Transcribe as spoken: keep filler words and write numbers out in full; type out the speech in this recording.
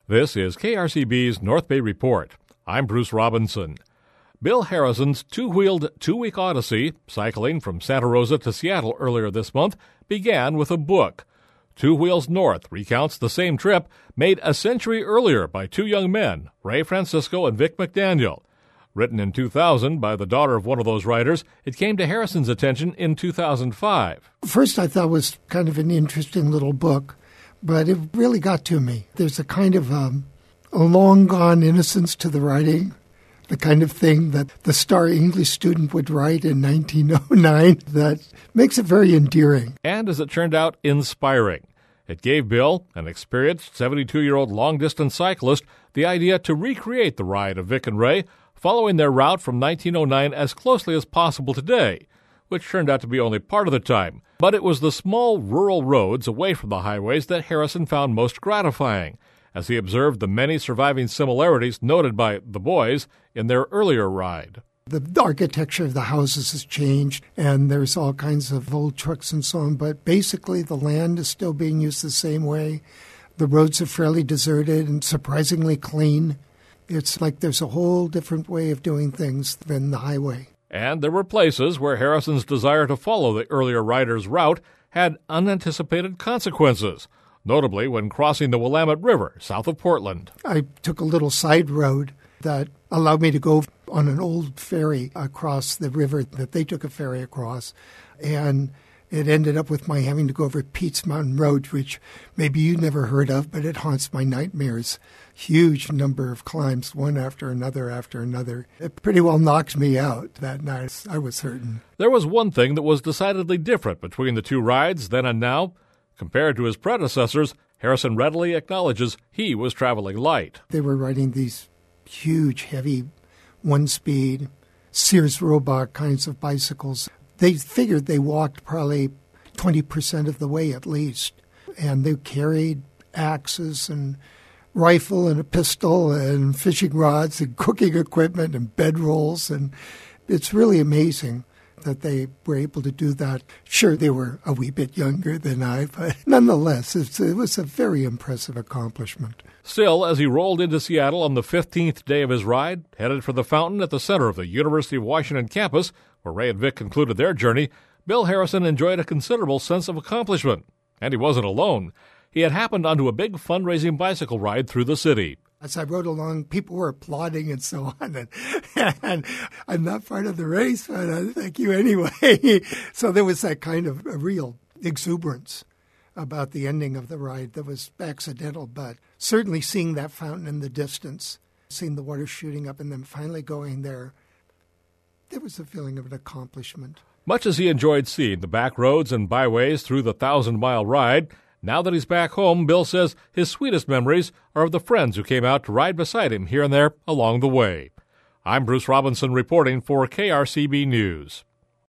This is K R C B's North Bay Report. I'm Bruce Robinson. Bill Harrison's two-wheeled two-week odyssey, cycling from Santa Rosa to Seattle earlier this month, began with a book. Two Wheels North recounts the same trip made a century earlier by two young men, Ray Francisco and Vic McDaniel. Written in two thousand by the daughter of one of those writers, it came to Harrison's attention in two thousand five. First, I thought it was kind of an interesting little book, but it really got to me. There's a kind of um, a long-gone innocence to the writing, the kind of thing that the star English student would write in nineteen oh nine that makes it very endearing. And as it turned out, inspiring. It gave Bill, an experienced seventy-two-year-old long-distance cyclist, the idea to recreate the ride of Vic and Ray, following their route from nineteen oh nine as closely as possible today, which turned out to be only part of the time. But it was the small rural roads away from the highways that Harrison found most gratifying, as he observed the many surviving similarities noted by the boys in their earlier ride. The architecture of the houses has changed, and there's all kinds of old trucks and so on, but basically the land is still being used the same way. The roads are fairly deserted and surprisingly clean. It's like there's a whole different way of doing things than the highway. And there were places where Harrison's desire to follow the earlier rider's route had unanticipated consequences, notably when crossing the Willamette River south of Portland. I took a little side road that allowed me to go on an old ferry across the river that they took a ferry across, and it ended up with my having to go over Pete's Mountain Road, which maybe you never heard of, but it haunts my nightmares. Huge number of climbs, one after another after another. It pretty well knocked me out that night. I was hurting. There was one thing that was decidedly different between the two rides then and now. Compared to his predecessors, Harrison readily acknowledges he was traveling light. They were riding these huge, heavy, one-speed, Sears Roebuck kinds of bicycles. They figured they walked probably twenty percent of the way at least, and they carried axes and rifle and a pistol and fishing rods and cooking equipment and bedrolls, and it's really amazing that they were able to do that. Sure, they were a wee bit younger than I, but nonetheless, it's, it was a very impressive accomplishment. Still, as he rolled into Seattle on the fifteenth day of his ride, headed for the fountain at the center of the University of Washington campus, where Ray and Vic concluded their journey, Bill Harrison enjoyed a considerable sense of accomplishment. And he wasn't alone. He had happened onto a big fundraising bicycle ride through the city. As I rode along, people were applauding and so on. And, and I'm not part of the race, but I thank you anyway. So there was that kind of a real exuberance about the ending of the ride that was accidental, but certainly seeing that fountain in the distance, seeing the water shooting up and then finally going there, there was a feeling of an accomplishment. Much as he enjoyed seeing the back roads and byways through the thousand-mile ride, now that he's back home, Bill says his sweetest memories are of the friends who came out to ride beside him here and there along the way. I'm Bruce Robinson reporting for K R C B News.